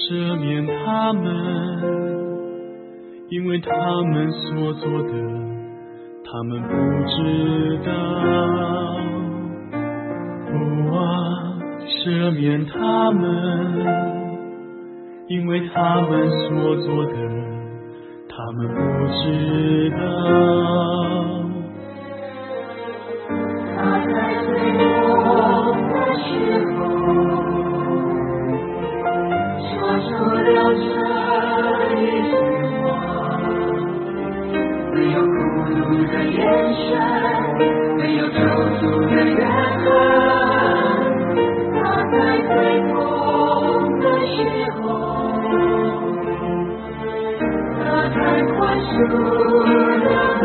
赦免他们，因为他们所做的，他们不知道。父啊，赦免他们，因为他们所做的，他们不知道。 他在最后的时候说出了这一句话，没有孤独的眼神，没有咒诅的怨恨。他在最痛的时候，他才宽恕了人。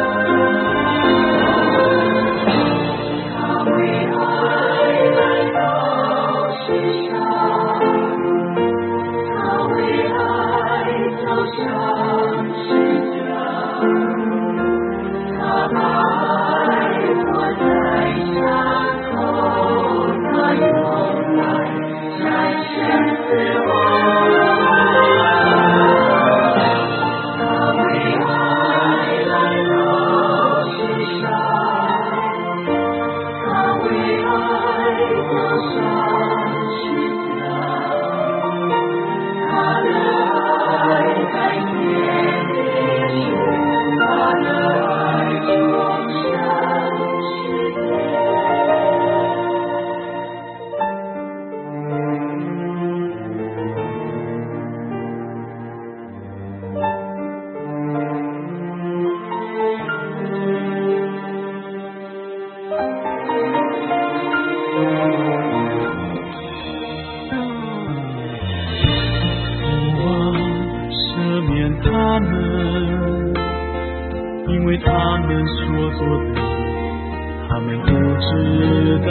因为他们所做的，他们不知道。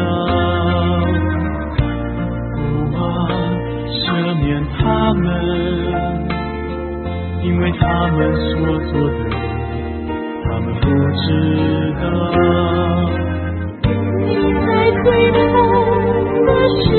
父啊，赦免他们，因为他们所做的，他们不知道。 你在最痛的时